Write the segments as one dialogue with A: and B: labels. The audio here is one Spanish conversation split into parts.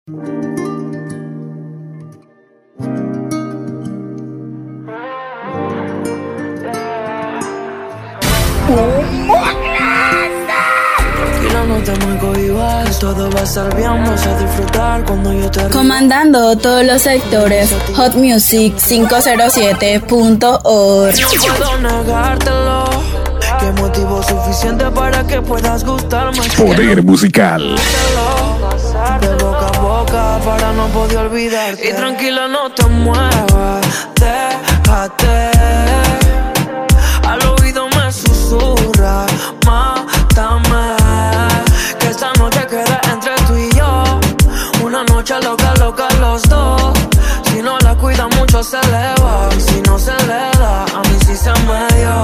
A: No te me cohibas, todo va a estar bien, vas a disfrutar cuando yo te...
B: Comandando todos los sectores, Hot Music 507.org.
A: No puedo negártelo, que motivo suficiente para que puedas gustarme.
C: Poder musical.
A: De boca a boca para no poder olvidarte. Y tranquila, no te muevas, déjate. Al oído me susurra, mátame. Que esta noche queda entre tú y yo. Una noche loca, loca los dos. Si no la cuida mucho se eleva. Y si no se le da, a mí sí se me dio.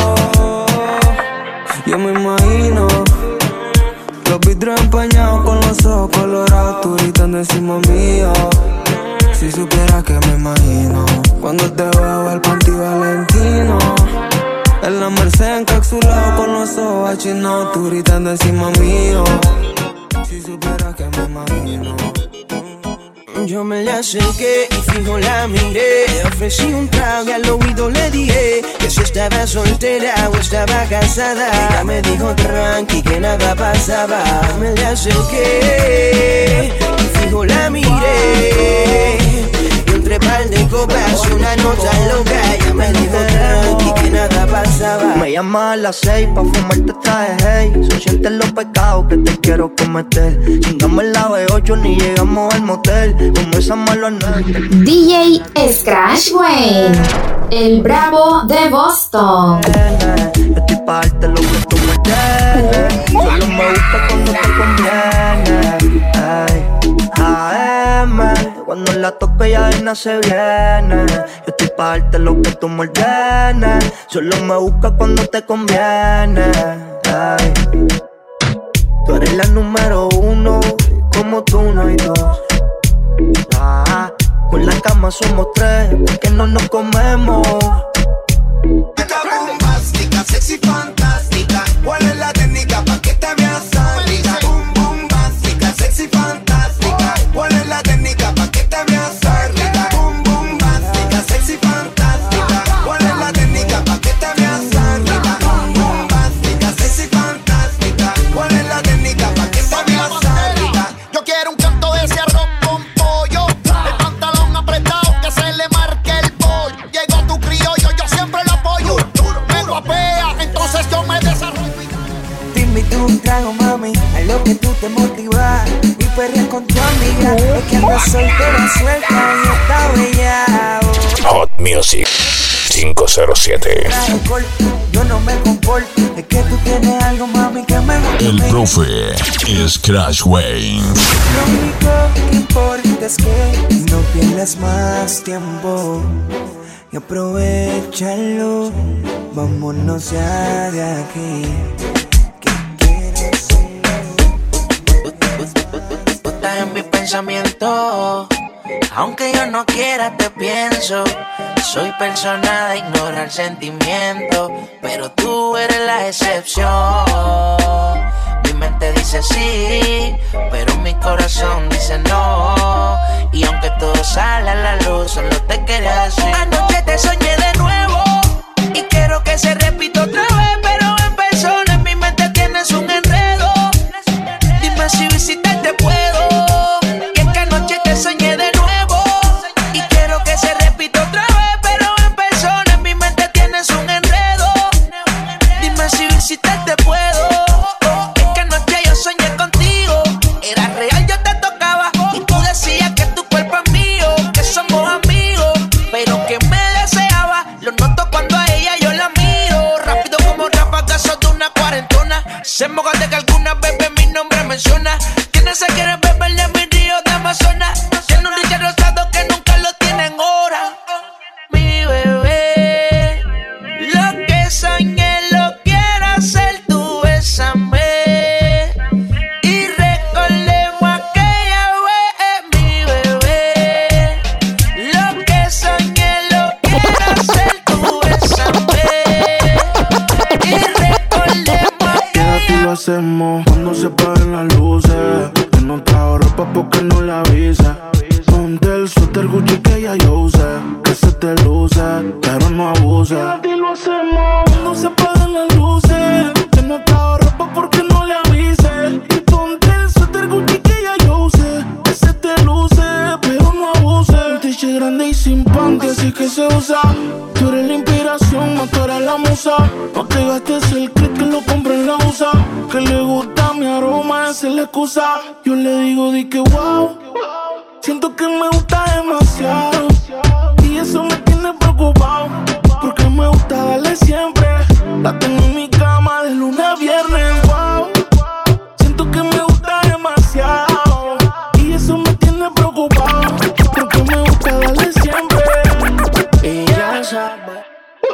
A: Yo me imagino los vidrios empañados con los ojos colorados, tú gritando encima mío. Si supieras que me imagino cuando te veo al Panty Valentino. En la Merced encapsulado con los ojos achinados, tú gritando encima mío. Si supieras que me imagino. Yo me la acerqué y fijo la miré. Ofrecí un trago y al oído le dije que si estaba soltera o estaba casada. Ella me dijo tranqui que nada pasaba. Me la acerqué y fijo la miré. Y entre par de copas una nota loca. Ella me dijo tranqui que nada pasaba. Me llama a las 6 pa' fumarte traje hey. Son sientes los pecados que te quiero cometer. Chingamos la B8 ni llegamos al motel. Comenzamos a las 9.
D: DJ Scratch Wayne, el Bravo de Boston.
A: Yo estoy pa' darte lo que tú me tienes. Solo me gusta cuando te conviene. Ay, AM, cuando la toco ya de nada se viene. Yo estoy pa' darte lo que tú me ordenes. Solo me busca cuando te conviene. Ay, tú eres la número uno, como tú no hay dos. Con la cama somos tres, porque no nos comemos.
E: Esta bombástica, sexy, fantástica. ¿Cuál es la técnica pa' que te veas sádica? Boom, bombástica, sexy, fantástica. ¿Cuál es la técnica pa' que te veas sádica? Boom, bombástica, sexy, fantástica. ¿Cuál es la técnica pa' que te veas sádica? Boom, bombástica, sexy, fantástica. ¿Cuál es la técnica pa' que te veas sádica? Yo quiero un canto de ese arroz con pollo. El pantalón apretado que se le marque el pollo. Llegó tu criollo, yo siempre lo apoyo. Me guapea, entonces yo me desarrollo.
A: Te invito un trago, mami, a lo que tú te motivas. Y perreas con tu amiga, es que andas soltera, suelta y está bella.
C: Hot Music 507.
A: Yo no me comporto, es que tú tienes algo, mami, que me gusta.
C: El profe Scratch Wayne.
A: Lo único que importa es que no pierdas más tiempo y aprovechalo. Vámonos ya de aquí. Que quiero
F: Tú estás en mi pensamiento. Aunque yo no quiera te pienso. Soy persona de ignorar sentimientos, pero tú eres la excepción. Mi mente dice sí, pero mi corazón dice no. Y aunque todo sale a la luz, solo te quería decir. Anoche te soñé de nuevo y quiero que se repita otra vez, pero en persona en mi mente tienes un enredo. Dime si visitarte puedo. Y es que anoche te soñé de nuevo y quiero que se repita otra vez. Si te puedo, es que anoche yo soñé contigo. Era real, yo te tocaba y tú decías que tu cuerpo es mío, que somos amigos, pero que me deseaba. Lo noto cuando a ella yo la miro. Rápido
G: suéter Gucci que ya yo usé, que se te luce, pero no abuse. Y a ti lo hacemos cuando se apagan las luces. Que no te hago ropa porque no le avise. Y ponte el suéter Gucci que ya yo usé, que se te luce, pero no abuse. Un t-shirt grande y sin panty, así que se usa. Tú eres la inspiración, más tú eres la musa. No te gastes el clip que lo compré en la USA. Que le gusta mi aroma, esa es la excusa. Yo le digo, di que wow. Siento que me gusta demasiado y eso me tiene preocupado, porque me gusta darle siempre. La tengo en mi cama de lunes a viernes, wow. Siento que me gusta demasiado y eso me tiene preocupado, porque me gusta darle siempre. Y ya sabes.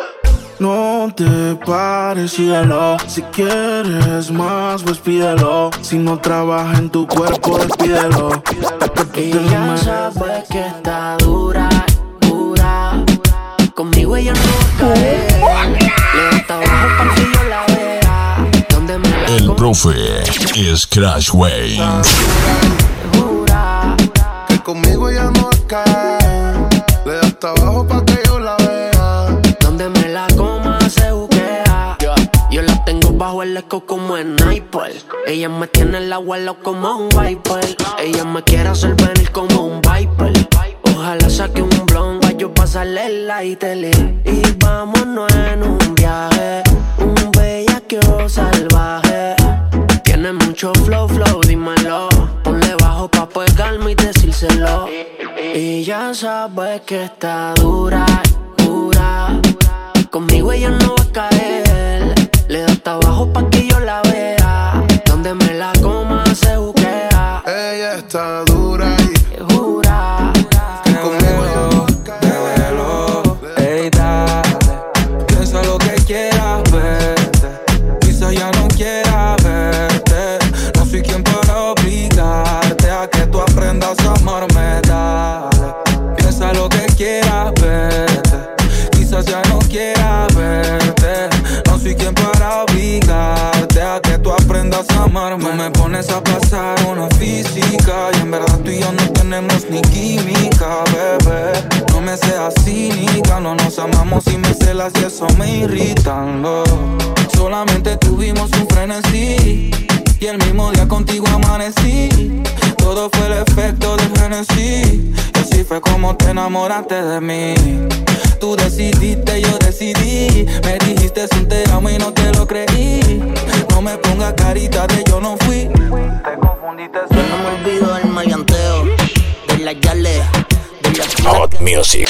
G: No te pares, síguelo. Si quieres más, pues pídelo. Si no trabaja en tu cuerpo, despídelo.
A: Y ya sabes que está dura, dura. Conmigo ella no va a caer. Le está abajo para que yo la vea. Donde me la
C: El profe es Crash Wayne.
A: Jura
E: que conmigo ella no va a caer. Le da hasta abajo para que yo la vea.
A: donde me la coma se buquea. Yo la tengo bajo el eco como en sniper. Ella me tiene el agua al lado como un viper. Ella me quiere hacer venir como un viper. Ojalá saque un blon pa' yo pasarle el lighter. Y vámonos en un viaje, un bellaqueo salvaje. Tiene mucho flow, dímelo. Ponle bajo pa' pegarme y decírselo. Y ya sabes que está dura, dura. Conmigo ella no va a caer. Le da hasta abajo pa' que yo la vea. Donde me la coma se buquea.
E: Ella está dura y
A: jura
E: que conmigo ella no va a caer.
G: Ey, dale, piensa lo que quieras, verte. Quizás ya no quiera verte. No soy quien para obligarte a que tú aprendas a amarme, dale. Piensa lo que quieras, verte. Quizás ya no quiera verte. No soy quien para obligarte a que tú aprendas a amarme. Tú me pones a pasar una física y en verdad tú y yo no tenemos ni química, bebé. No me seas cínica, no nos amamos y me celas y eso me irrita, no. Solamente tuvimos un frenesí y el mismo día contigo amanecí. Todo fue el efecto del Genesis y así fue como te enamoraste de mí. Tú decidiste, yo decidí. Me dijiste un te amo y no te lo creí. No me pongas carita de yo no fui. Te confundiste.
A: Yo no me olvido del maleanteo, de la yale, de la
C: Hot Music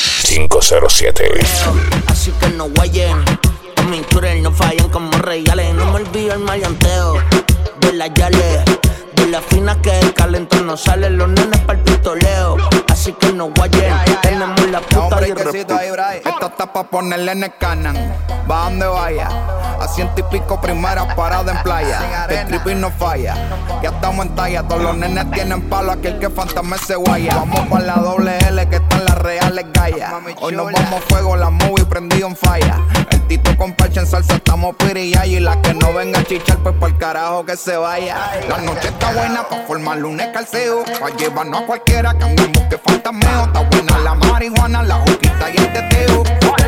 C: 507.
A: así que no guayen. Los mintures no fallan como reales. No me olvido el maleanteo, de la yale, de la fina que el calentón no sale. Los nenes pa'l pistoleo, así que no guayen. Tenemos la puta y el
E: brequecito ahí, Bray. Esta está pa' ponerle en el canan. Va donde vaya. A 100 y pico primera parada en playa. Que el creepy no falla. Ya estamos en talla. Todos los nenes tienen palo. Aquel que fantasma se guaya. Vamos pa' la doble L que están las reales gallas. Hoy nos vamos a fuego. La movie prendido en falla. El tito con parche en salsa. Estamos pirilla. Y la que no venga a chichar pues pa'l carajo que se vaya. La noche está buena pa' formar lunes calceo. Pa' llevarnos a cualquiera que andemos que fantasmeo. Está buena la marihuana, la juquita y el teteo.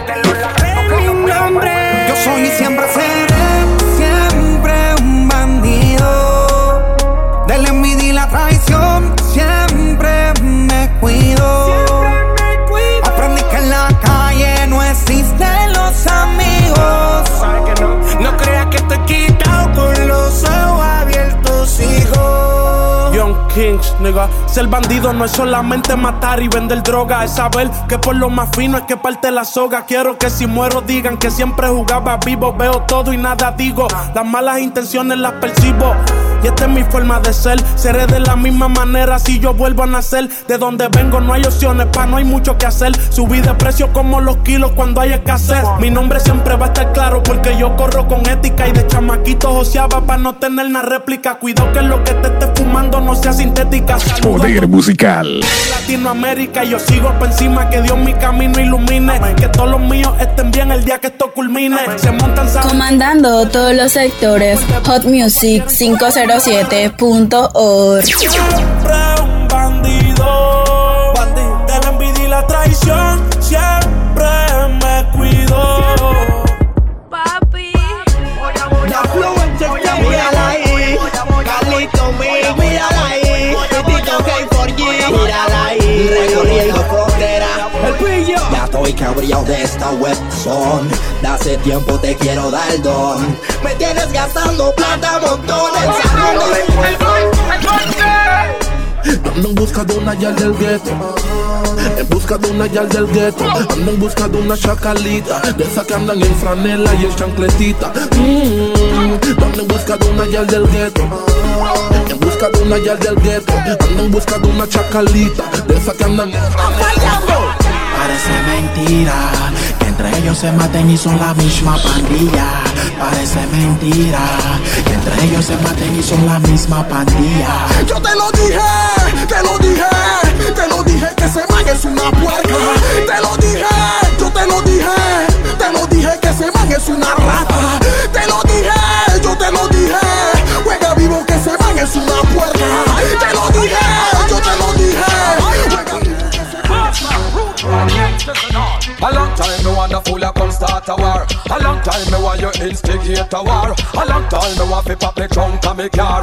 A: mi nombre.
E: Yo soy y siempre seré, siempre un bandido. De la envidia y la traición, siempre me cuido. Aprendí que en la calle no existen los amigos. No creas que estoy quitado con los ojos abiertos, hijo.
G: Young Kings, nigga. Ser bandido no es solamente matar y vender droga. Es saber que por lo más fino es que parte la soga. Quiero que si muero digan que siempre jugaba vivo. Veo todo y nada digo. Las malas intenciones las percibo. Y esta es mi forma de ser. Seré de la misma manera si yo vuelvo a nacer. De donde vengo no hay opciones, no hay mucho que hacer. Subí de precio como los kilos cuando hay escasez. Mi nombre siempre va a estar claro porque yo corro con ética. Y de chamaquito joseaba para no tener una réplica. Cuidado que lo que te esté fumando no sea sintética.
C: Poder musical.
G: Latinoamérica y yo sigo por encima. Que Dios mi camino ilumine. Que todos los míos estén bien el día que esto culmine. Se montan
B: Comandando todos los sectores. Hot Music 507.org.
G: Siempre un bandido. De
H: soy cabrío de esta Webson. De hace tiempo te quiero dar don. Me tienes gastando plata montones.
G: Ando en busca de una yal del gueto. En busca de una yal del gueto. Ando en busca de una chacalita, de esas que andan en franela y en chancletita. Ando en busca de una yal del gueto. En busca de una yal del gueto. Ando en busca de una chacalita, de esas que andan en franela.
I: Parece mentira que entre ellos se maten y son la misma pandilla. Parece mentira que entre ellos se maten y son la misma pandilla.
G: Yo te lo dije, te lo dije, te lo dije que ese man es una puerca. Te lo dije, yo te lo dije que ese man es una rata. Te lo dije, yo te lo dije, juega vivo que ese man es una puerca. Te lo dije, yo te lo dije, juega vivo que ese man es una puerca.
J: A long time me wanna fool ya come start a war. A long time me want you instigate a war. A long time me want fi pop the trunk of me car.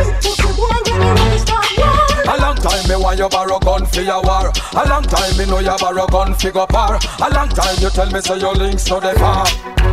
J: A long time me want you borrow gun for your war. A long time me know you borrow gun fi go par. A long time you tell me say your links no dey far.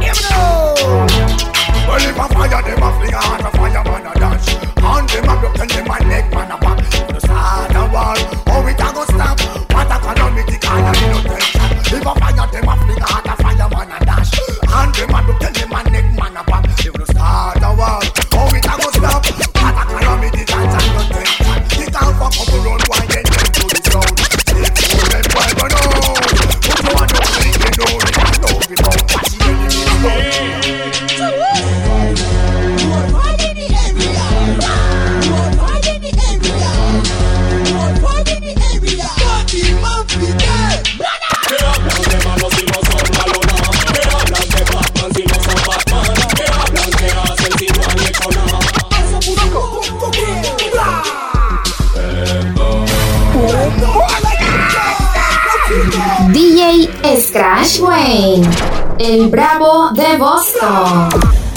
E: Well, if a fire, them a fling out a fire, man a dash. And them a broken, them a neck, man a pop. The start a war, how it a go stop? What a calamity, can I be no tension? If a fire, them a fling out a fire, man a dash. And them a broken, them a neck, man a pop. If the start a war, how it a go stop? What a calamity, can I be no tension? It can't fuck up the road, why they get to the sound? If you let well go no, put you on the thing, you know it, I know it, don't catch the enemy.
D: DJ Scratch Wayne, el Bravo de Boston.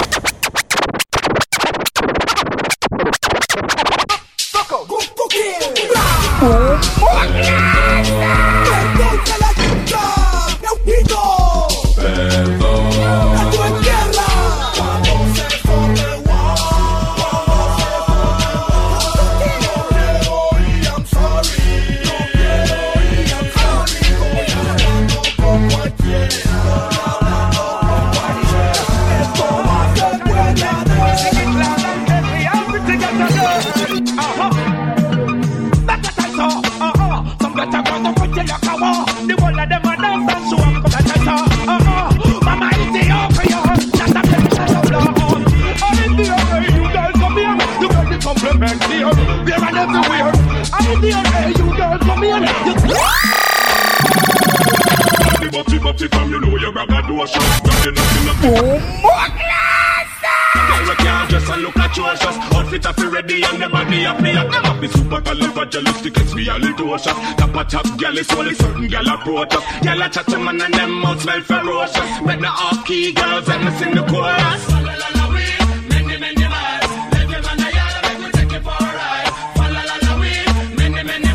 K: Y'all a chat to man and them mouth smell ferocious. But now off key girls and me sing the chorus. Fa la la la we, many many miles. Let them on the yard, make we take it for a ride. Fa la la la we, many many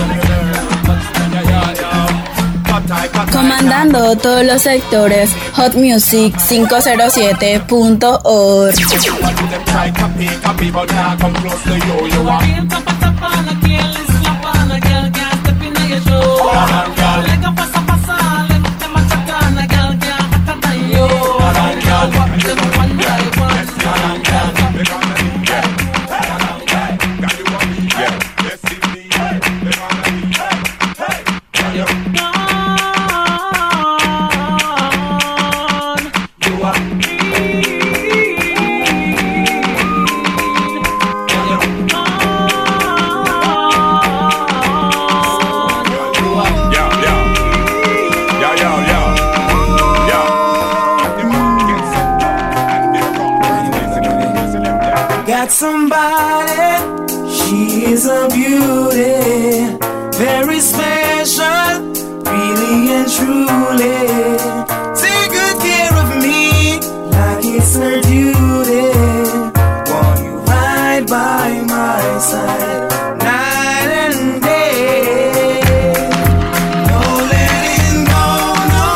K: miles.
B: Comandando todos los sectores, hotmusic507.org.
L: Somebody, she is a beauty, very special, really and truly. Take good care of me, like it's her duty. Want you right by my side, night and day. No letting go, no,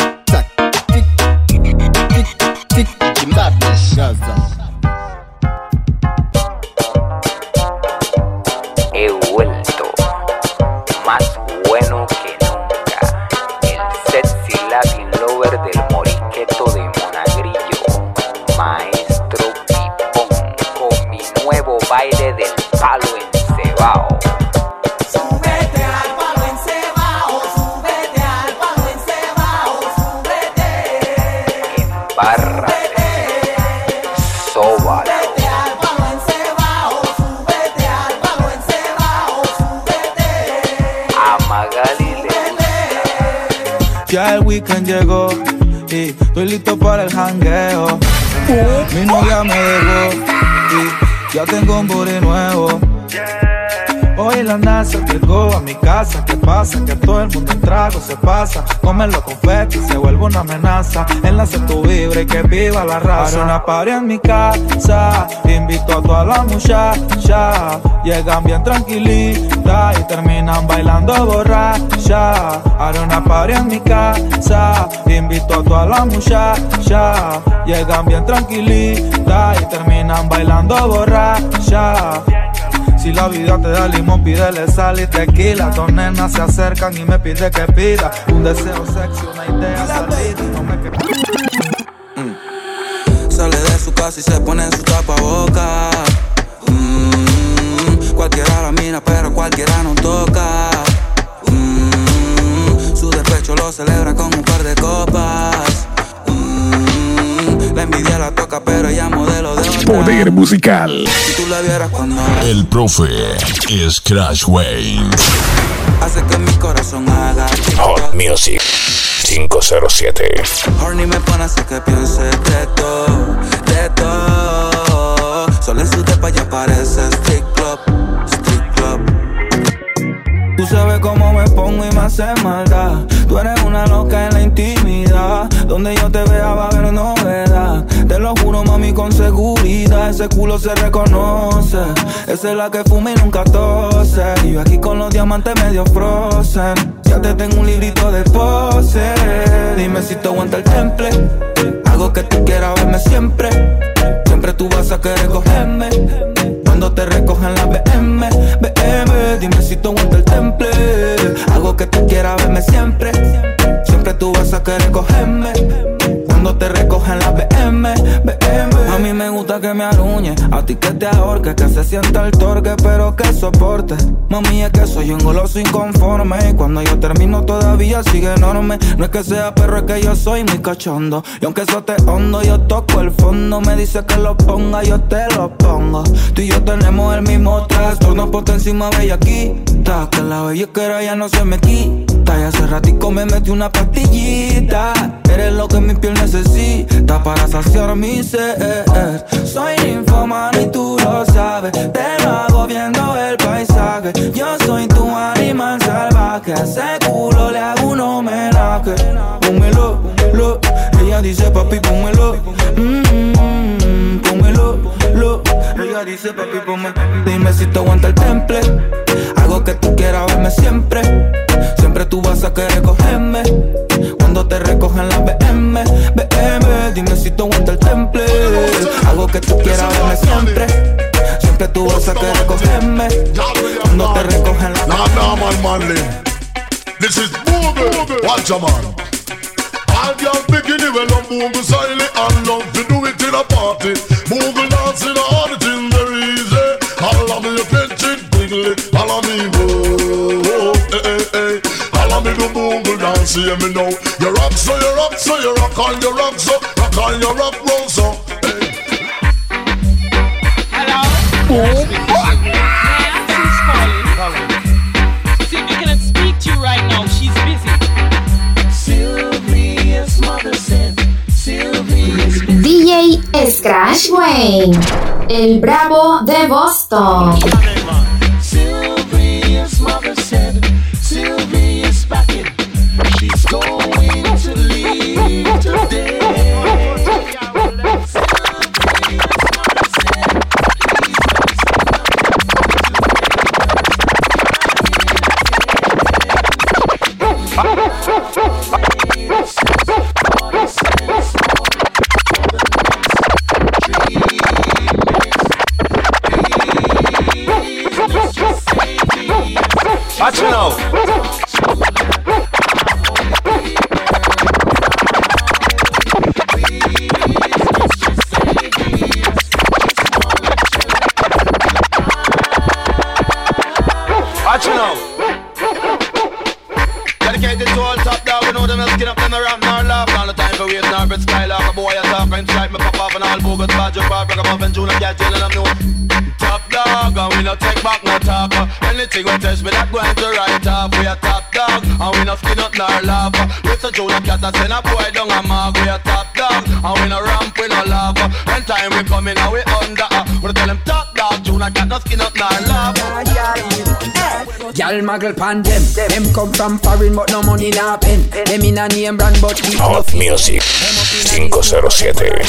M: He vuelto, más bueno que nunca. El sexy Latin lover del moriqueto de Monagrillo, Maestro Pipón, con mi nuevo baile del palo encebao.
N: Súbete al palo encebao, súbete al palo encebao, súbete.
M: Embárrate, sóbala.
O: Ya el weekend llegó y estoy listo para el jangueo. Mi novia me dejó y ya tengo un booty nuevo. Hoy la NASA llegó a mi casa. ¿Qué pasa? Que todo el mundo en trago se pasa. Comen los confetis, se vuelve una amenaza. Enlace tu vibra y que viva la raza. Haré una party en mi casa, invito a todas las muchachas. Llegan bien tranquilitas y terminan bailando borracha. Haré una party en mi casa, invito a todas las muchachas. Llegan bien tranquilitas y terminan bailando borracha. Si la vida te da limón, pídele sal y tequila. Dos nenas se acercan y me pide que pida un deseo sexy, una idea salida. No me
P: Sale de su casa y se pone en su tapaboca. Cualquiera la mira, pero cualquiera no toca. Su despecho lo celebra con un par de copas. La envidia la toca, pero ella modelo de otra.
C: Poder musical.
P: Si tú la vieras cuando
C: el profe es Crash Wayne.
P: Hace que mi corazón haga
C: Hot Music 507.
P: Horny me pone a hacer que piense de todo, de todo. Solo en su depa ya parece street club, street club.
O: Tú sabes cómo me pongo y me hace maldad. Tú eres una loca en la intimidad. Donde yo te vea va a haber novedad. Te lo juro, mami, con seguridad. Ese culo se reconoce. Esa es la que fuma y nunca tose. Y yo aquí con los diamantes medio frozen. Ya te tengo un librito de pose. Dime si te aguanta el temple. Algo que tú quieras verme siempre. Siempre tú vas a querer cogerme. Cuando te recojan la BM, BM. Dime si tú aguanta el temple. Algo que tú quieras verme siempre. Siempre tú vas a querer cogerme. Cuando te recojan la BM, BM. A mí me gusta que me aruñe, a ti que te ahorque, que se sienta el torque, pero que soporte. Mami, es que soy un goloso inconforme. Y cuando yo termino todavía sigue enorme. No es que sea perro, es que yo soy muy cachondo. Y aunque eso te hondo, yo toco el fondo. Me dice que lo ponga, yo te lo pongo. Tú y yo tenemos el mismo trastorno, por encima bellaquita. Que la bellaquera ya no se me quita. Y hace ratico me metí una pastillita. Eres lo que mi piel necesita para saciar mi sed. Soy ninfomano y tú lo sabes. Te lo hago viendo el paisaje. Yo soy tu animal salvaje. A ese culo le hago un homenaje. Pónmelo, lo. Ella dice papi, pónmelo. Pónmelo, lo. Ella dice papi, pónmelo. Dime si te aguanta el temple. Algo que tú quieras verme siempre. Siempre tú vas a querer cogerme. Cuando te recojan la BM, BM. Dime si te aguanta el temple. Algo que tú quieras verme siempre. Siempre tú vas a querer cogerme. Cuando te recojan la BM.
Q: Nah, man, manly. This is Boogle. Watch a man. All girls bikini well on Boogle silent and love to do it in a party. Boogle dancing all the thing very easy. All of me you pinch it wiggly. All of me whoa, all of me do Boogle dance, hear me now. You rock so you rock so you rock on your rock so rock on your rock roll so.
R: Hello. Sylvie cannot speak to you right now. She's busy.
N: Sylvia's mother said. Sylvia's
D: DJ Crash Wayne, el Bravo de Boston.
N: Sylvia's mother said. Sylvia's packing. She's going to leave today.
A: Watch it now. Watch it now. Dedicated to all top dog, we know them skin up, them around nor laugh. All the time for wait, nor bit skylark. A boy a talk and strike me pop off and all bogus badger bar. Break 'em off and June and get jail and I'm new. Top dog, and we no take back no talk. Anything we test me, that going to right off. We a top dog, and we no skin up nor laugh. It's a June and cat that send a boy down a mark. We a top dog, and we no ramp, we no laugh. When time we come in, and we under. We tell them top dog, June and cat no skin up nor laugh.
F: Y'all muggle pan them. Them come from foreign but no money na pen. Them in a name brand but we
C: Hot Music 507.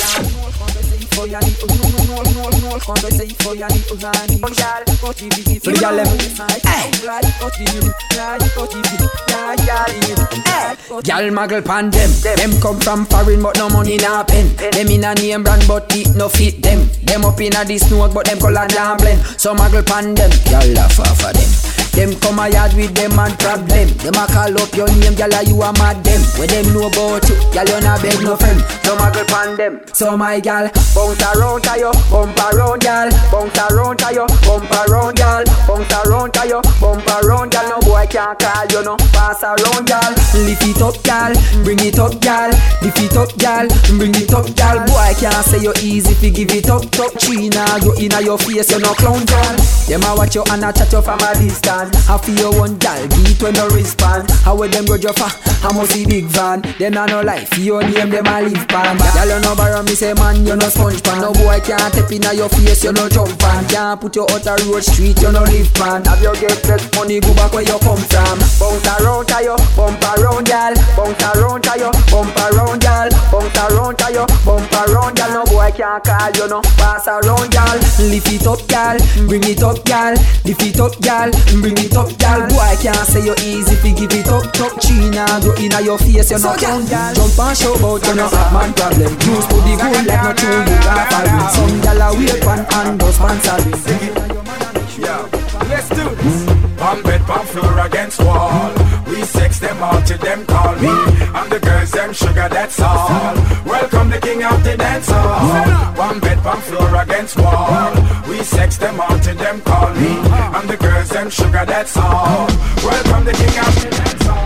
F: Y'all muggle pan them. Them come from foreign but no money na pen. Them in a name brand but it no fit them. Them up in a this smoke but them color damn blend. So muggle pan them. Y'all laugh off of them. Them come a yard with them and problem. Them a call up your name, gyal, you a mad them. When them know about you, gyal, you not beg no friend. No muggle pan them. So my gyal, bounce around to you, bump around, gyal. Bounce around to you, bump around, gyal. Bounce around to you, bump around, gyal. No boy can't call you, no pass around, gyal. Lift it up, gyal, bring it up, gyal. Lift it up, gyal, bring it up, gyal. Boy can't say you easy if you give it up, top China. You inna your face, you no clown, gyal. Them a watch you and a chat you from a distance. I feel one gal, beat when no respond. How with them go juffa, I must see big van. Them a no life, your name them a live pan. Gal you no borrow me say man, you no sponge pan. No boy can't tap inna your face, you no jump pan. Can't put you out a road street, you no live pan. Have you get less money, go back where you come from. Bounce around to you, bump around gal. Bounce around to you, bump around gal. Bounce around to you, bump around gal. No boy can't call you, no pass around gal. Lift it up gal, bring it up gal. Lift it up gal, bring it up gal. Boy can't say you easy if you give it up. Top China, go inna your face, you no count gal. Jump and show about you no have man problem. Use to the good like no true you got following. Some gal a wait one and those sponsoring.
S: Yeah, let's do this. One bed, one floor against wall. We sex them all till them call me. And the girls them sugar, that's all. Welcome the king of the dance hall. One bed, one floor against wall. We sex them all till them call me. And the girls them sugar, that's all. Welcome the king of the dance hall.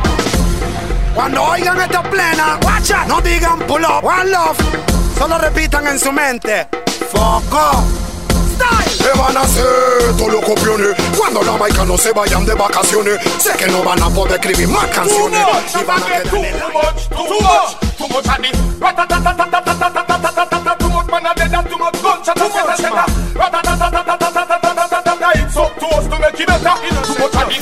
T: Cuando oigan esta plena, no digan pull up, one love. Solo repitan en su mente. Foco.
Q: ¿Qué van a hacer todos los copiones cuando la Maica no se vayan de vacaciones? Sé que no van a poder escribir más canciones y van a quedar en el
K: too much honey. Too much man dead and too much gunshot. It's up to us to make it better. Too much honey.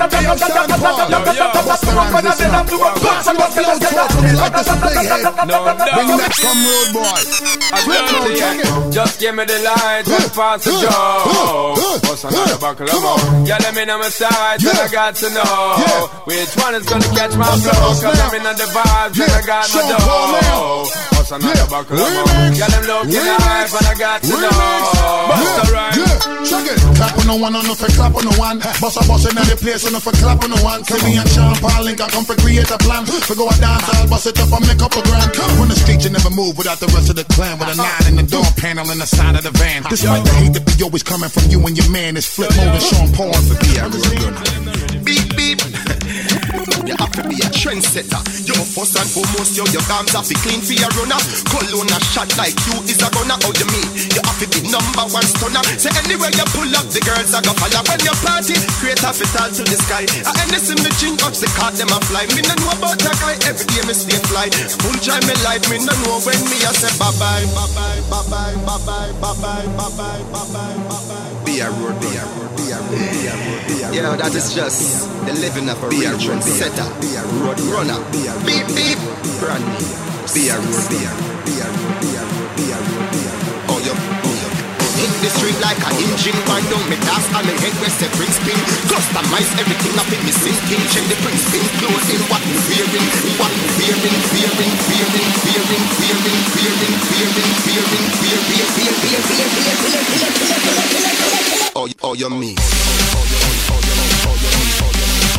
Q: Come road boy.
A: Just give me the light and pass the joe. What's another buckle of more? Yeah, let me know my side, and I got to know which one is gonna catch my flow. Cause I'm in the vibes, and I got my dough. What's another buckle of more? Yeah, them looking live, and I got to know. Bust a rhyme.
Q: Check it. Clap on the one, on the clap on the one. Bust a bus in the place, on the clap on the one. See me and Sean Paul Link, I come for create a plan. For go a dance, I'll bust it up and make up a grand. On the street, you never move without the rest of the clan. With a 9 in the door panel in the side of the van. Despite the hate that be always coming from you and your man, it's flip mode and Sean Paul for
U: beep beep. You have to be a trendsetter. You're first and foremost, your arms have to be clean for your runner. Cologne a shot like you is a gunner. How you mean? You have to be number one stunner. Say anywhere you pull up, the girls are gonna follow. When you party, create a fital to the sky. I anything me drink up, the car them a fly. Me no know about a guy, every day me stay fly. Full try me life, me no know when me I say bye bye, bye bye, bye bye, bye bye, bye bye, bye bye, bye bye, bye bye. Be a road, be a road, be a road, be a road, be a road. You know that is just the living of a real trendsetter. Be a road runner. Beep beep. Brand new. Be a road, be a road, be a road, be a road, be a road, be a road. Oh yo, oh yo. In the street like an engine, wind down me gas and me head west a spring spin. Customize everything up in me sinking. Check the print spin closing. What me fearing, what me fearing, fearing, fearing, fearing, fearing, fearing, fearing, fearing, fearing. Oh you mean?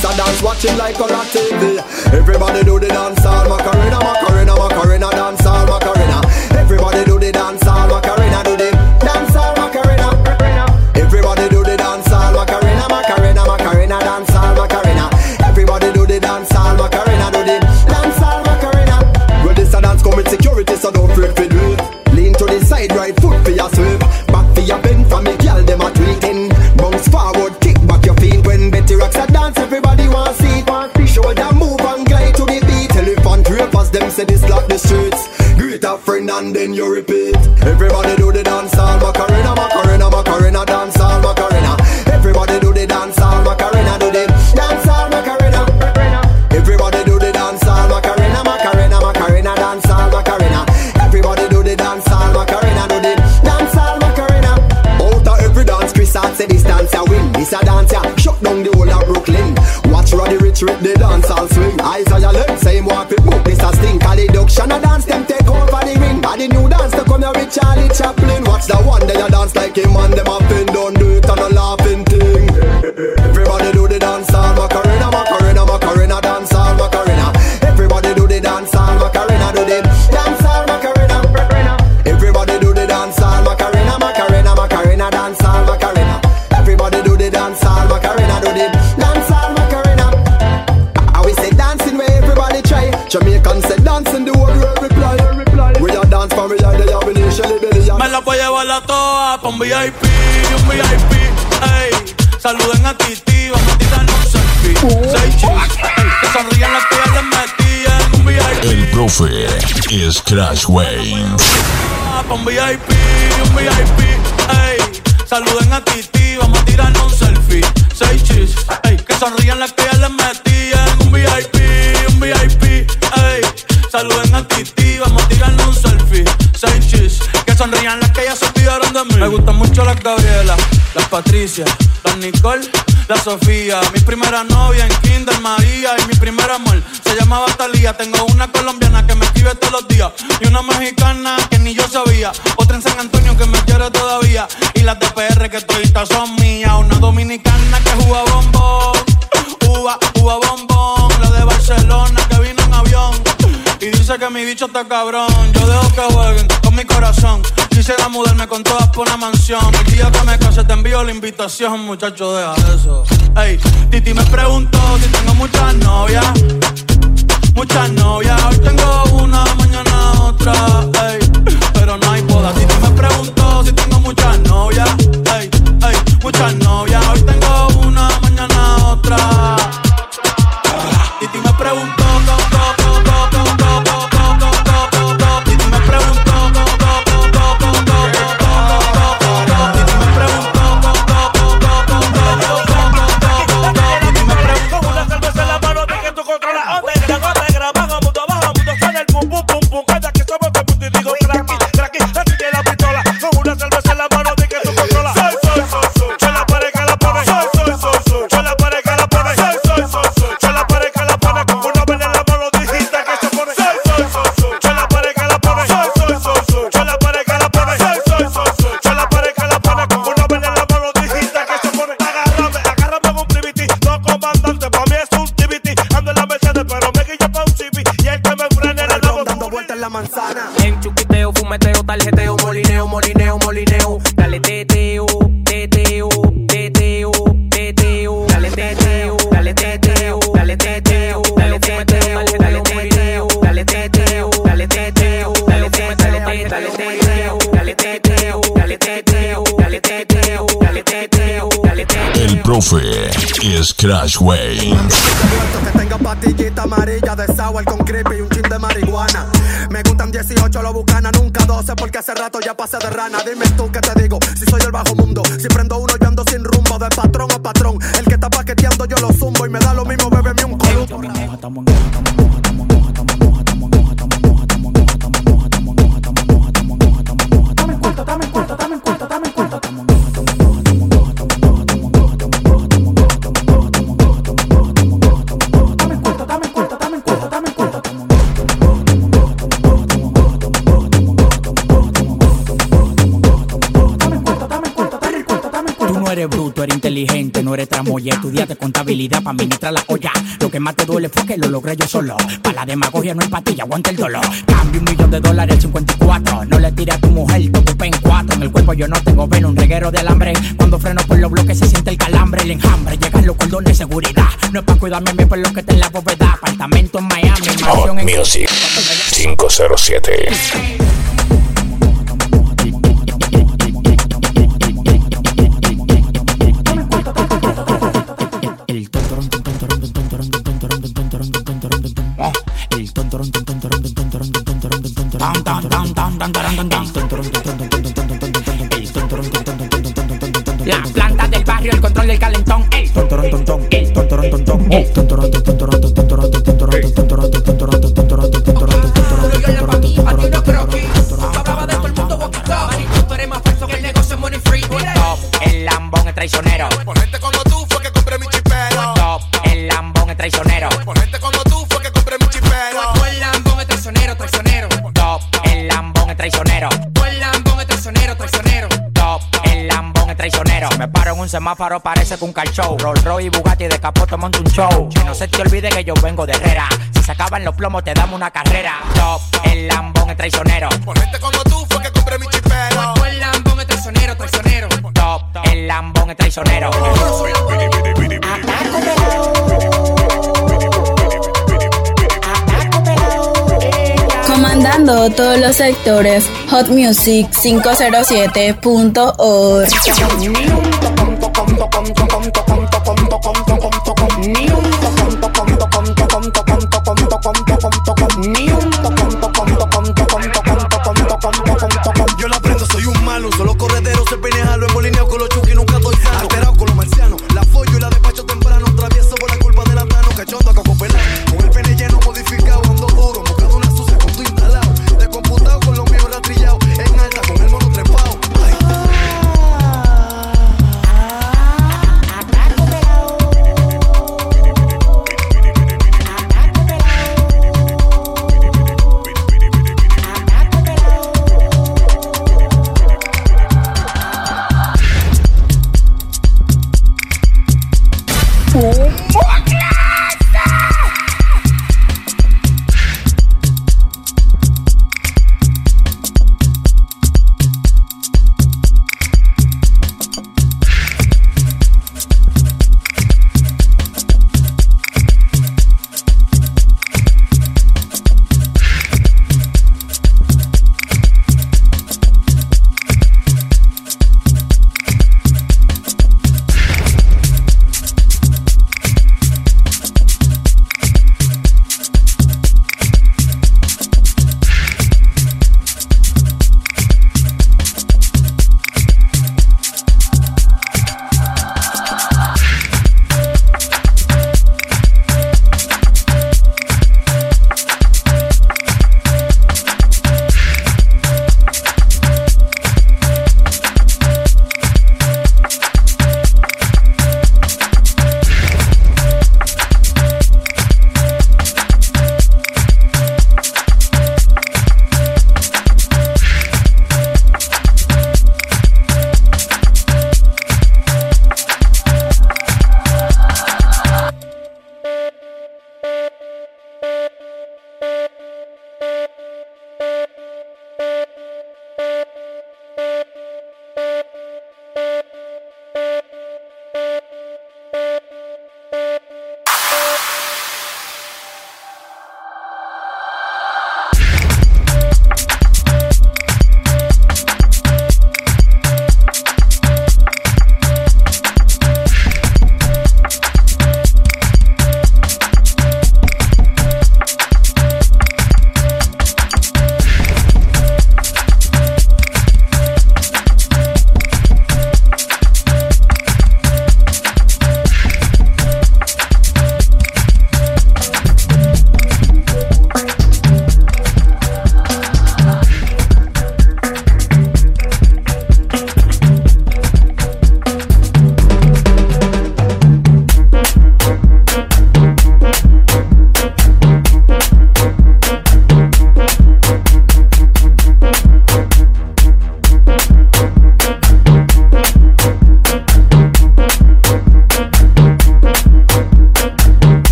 E: this a dance, watching like on a TV. Everybody do the dancehall Macarena, Macarena, Macarena, dancehall Macarena. Everybody do the dancehall Macarena, do the dancehall Macarena. Everybody do the dancehall Macarena, Macarena, Macarena, dancehall Macarena. Everybody do the dancehall Macarena, do the dancehall Macarena. Well, this a dance come with security, so don't fret for do it. Lean to the side, right foot for your sweep. Back for your bend, for me girl, them a tweeting. Bounce forward, kick back your feet. When Betty rocks a dance, everybody want see it. Shoulder move and glide to the beat. Elephant rappers, them say this like the streets. Greet a friend and then you repeat. Everybody do the dancehall Macarena, Macarena, Macarena, dancehall Macarena. Everybody do the dancehall Macarena, do the dancehall Macarena. Everybody do the dancehall Macarena, Macarena, Macarena, dancehall Macarena. Everybody do the dancehall Macarena, do the dancehall Macarena. Out of every dance, Chris Hart say this dance a win. This a dance a shut down the whole of Brooklyn. Watch Roddy Rich with the dancehall swing. Eyes on your left, same one fit book. This a sting. Deduction a dance, them take over the ring. And the new dance to come here with Charlie Chaplin. Watch the one day you dance like him and them a fin. Don't do it on a laughing thing. Everybody do the dancehall Macarena, Macarena, Macarena, dancehall Macarena. Everybody do the dancehall Macarena, do the dancehall Macarena. Everybody do the dancehall Macarena, Macarena, Macarena, dancehall Macarena. Everybody do the dancehall Macarena, do the dancehall Macarena. I we say dancing where everybody try. Jamaican say dancing the whole world reply. We a dance for me and they have initially billion.
O: Me la voy a llevar a toa pa' un VIP, ey. Saluden a Titi, vamos a tirar un selfie. Say cheese, ey. Que sonrían las que ya les metí en un VIP.
C: El profe es Crash Wayne.
O: Pa' un VIP, ey. Saluden a Titi, vamos a tirar un selfie. Say cheese, ey. Que sonrían las que ya les metí en un VIP, ey. Saluden a Titi, vamos a tirar un selfie. Say cheese, que sonrían las que ya se olvidaron de mí. Me gustan mucho las Gabriela, las Patricia, las Nicole, la Sofía. Mi primera novia en Kinder María. Y mi primer amor se llamaba Talía. Tengo una colombiana que me escribe todos los días. Y una mexicana que ni yo sabía. Otra en San Antonio que me quiere todavía. Y las de PR que toditas son mías. Una dominicana que juega bombón. Uva bombón. La de Barcelona que vino en avión. Y dice que mi bicho está cabrón. Yo dejo que jueguen con mi corazón. Quisiera mudarme con todas por una mansión. El día que me case te envío la invitación, muchacho, deja eso. Ey, Titi me preguntó si tengo muchas novias. Muchas novias, hoy tengo una, mañana otra. Ey, pero no hay boda. Titi me preguntó si tengo muchas novias. Ey, muchas novias, hoy tengo una, mañana otra. Titi me preguntó.
C: Es Crash Wayne.
T: Que tenga pastillita amarilla de sour con creepy y un chin de marihuana. Me gustan 18, lo bucana, nunca 12 porque hace rato ya pasé de rana. Dime tú qué te digo, si soy el bajo mundo. Si prendo uno yo ando sin rumbo, de patrón a patrón. El que está paqueteando yo lo zumbo y me da lo mismo, bébeme un columbo.
B: no eres bruto, eres inteligente, no eres tramoya. Estudiaste contabilidad para administrar la olla. Lo que más te duele fue que lo logré yo solo. Para la demagogia no hay pastilla, aguanta el dolor. Cambio $1 million al 54. No le tires a tu mujer, te ocupé en 4. En el cuerpo yo no tengo veno, un reguero de alambre. Cuando freno por los bloques se siente el calambre, el enjambre. Llegan los cordones de seguridad. No es para cuidarme a mí por lo que está en la bóveda. Apartamento en Miami, mansión en
C: Music 507.
B: La planta del barrio, el control del calentón. El lambón es traicionero.
U: Por gente como tú fue que compré mi chipero.
B: El lambón es traicionero.
U: Por gente como tú fue que compré mi chipero.
B: El lambón es traicionero, traicionero. El lambón es traicionero. El lambón es traicionero, traicionero. El lambón es traicionero. Me paro en un semáforo, parece que un car show. Rolls Royce y Bugatti de capoto monto un show. Que no se te olvide que yo vengo de Herrera. Si se acaban los plomos te damos una carrera. El lambón es traicionero.
U: Por gente como tú fue que compré mi chipero.
B: El lambón es traicionero, traicionero. El lambón es traicionero.
G: Comandando todos los sectores, Hot Music 507.org.
T: Yo la prendo, soy un malo, solo corredero, se penejalo, embolineado con los chuki, nunca doy sano. Alterado con los marcianos, la follo y la despacho temprano, travieso por la culpa del atano, cachondo a coco pelado, con el pene lleno modificado, ando duro, buscando una sucia con tu instalado, de computado con los míos rastrillados, en alta con el mono trepado.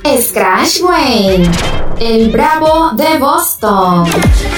D: Scratch Wayne, el Bravo de Boston.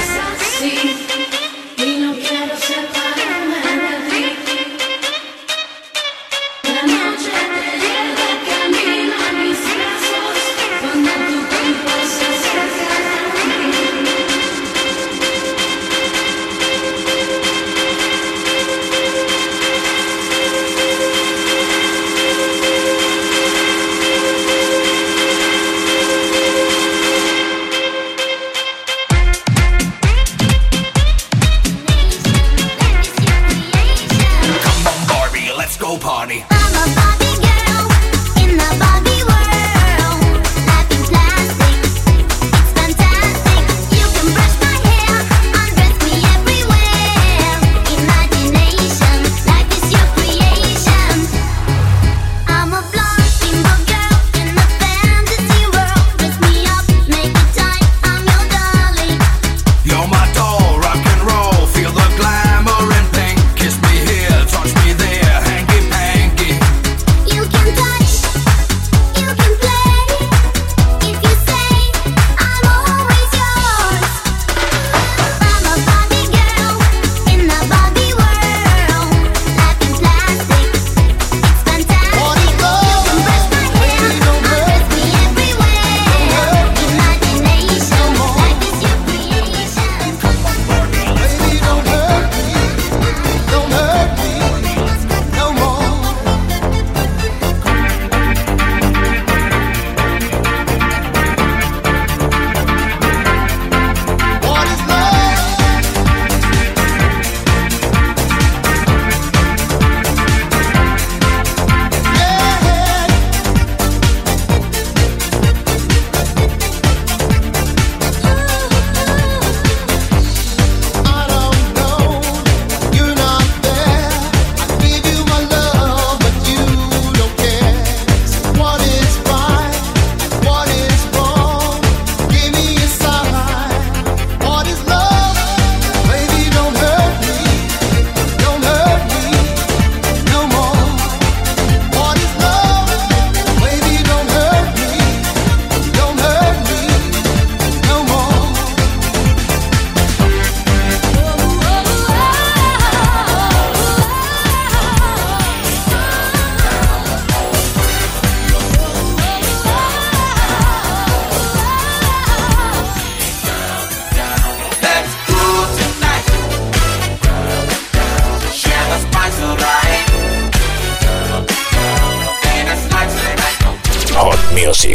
C: Music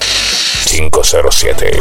C: 507.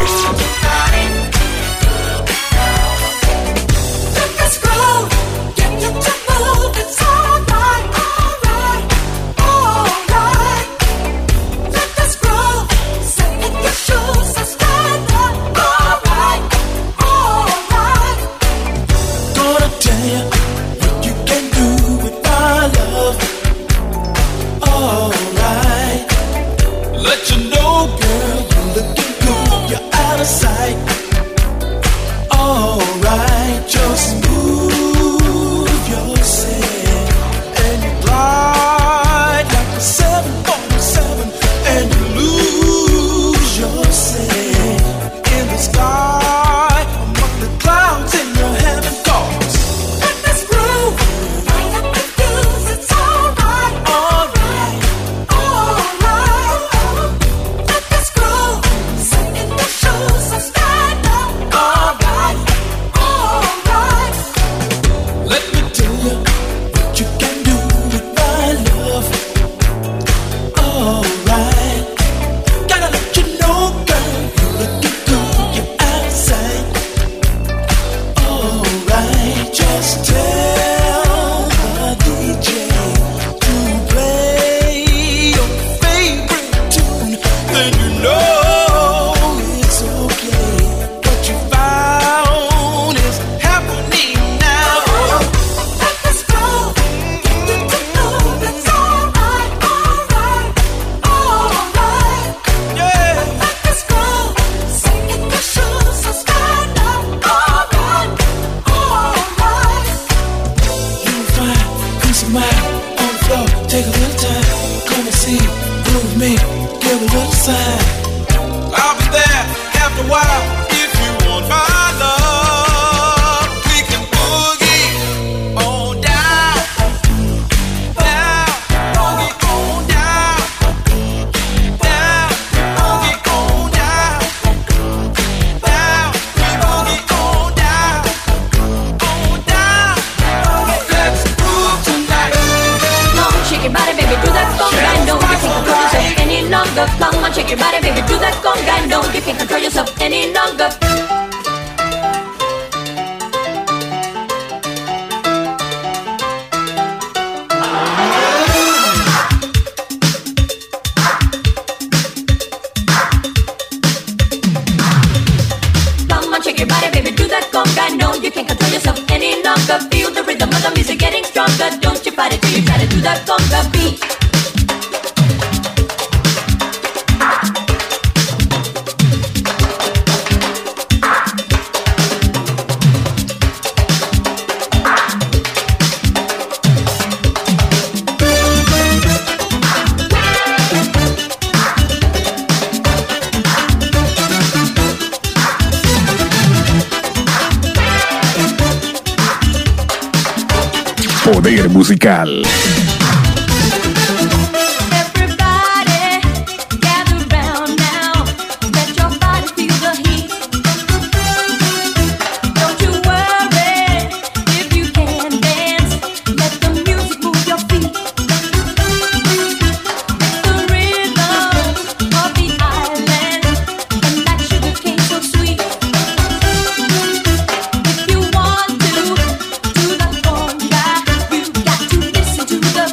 O: Take a little time, come and see, groove me, give a little sign.
K: after a while, if you want my love, we can boogie on down, down, boogie on down, down, boogie on down, down, we boogie on down, let's move tonight.
H: Come on, shake your body, baby, do that conga. No, you can't control yourself any longer. Come on, shake your body, baby, do that conga. No, you can't control yourself any longer. Come on, shake your body, baby, do that conga. No, you can't control yourself any longer. Feel the rhythm of the music getting stronger. Don't you fight it till you try to do that conga beat.
C: Poder musical.
H: To the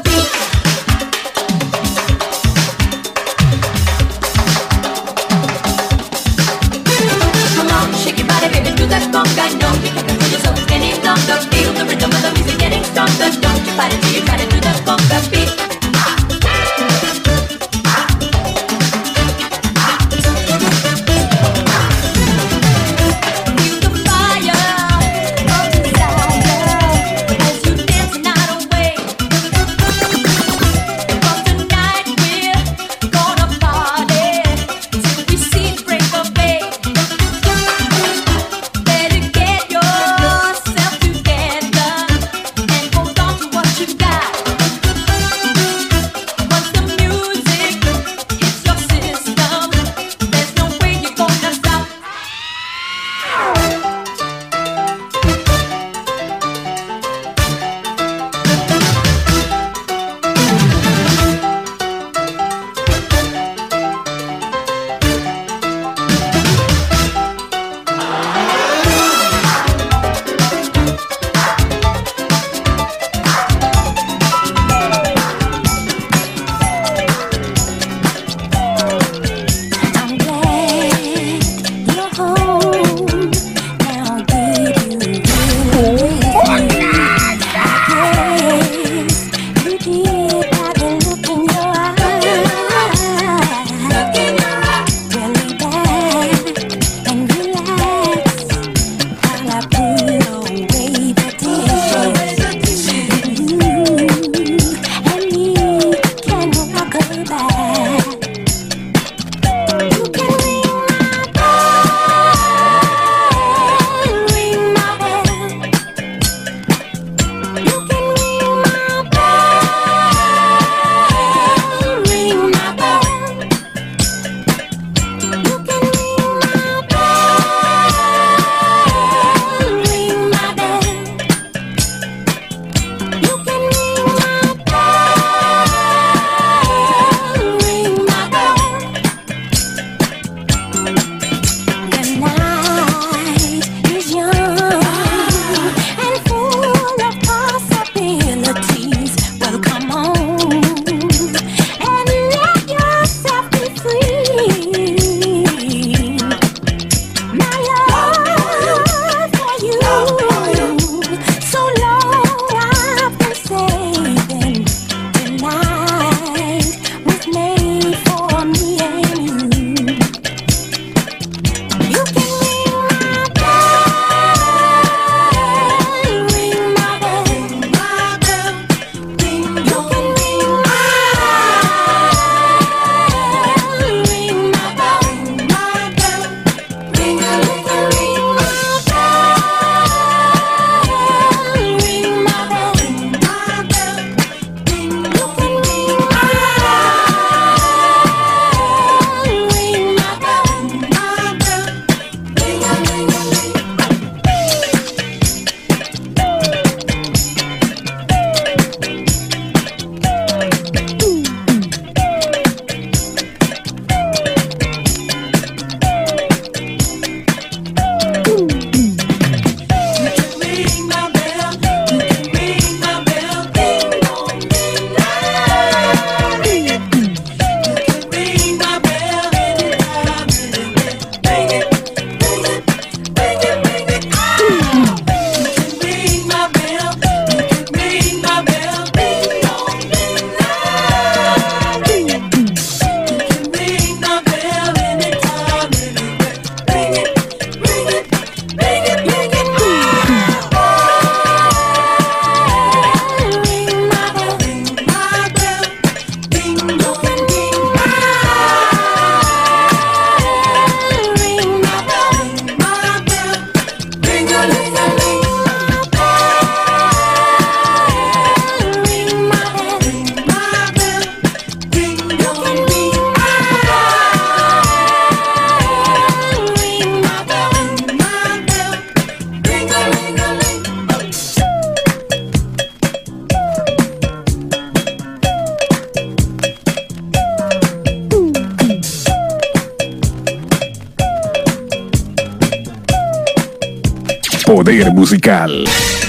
C: Poder musical.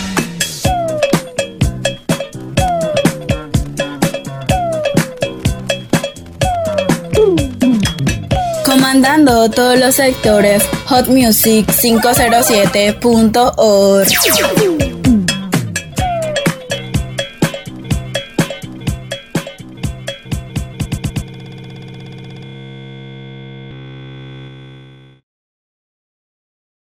G: Comandando todos los sectores, Hot Music 507.org.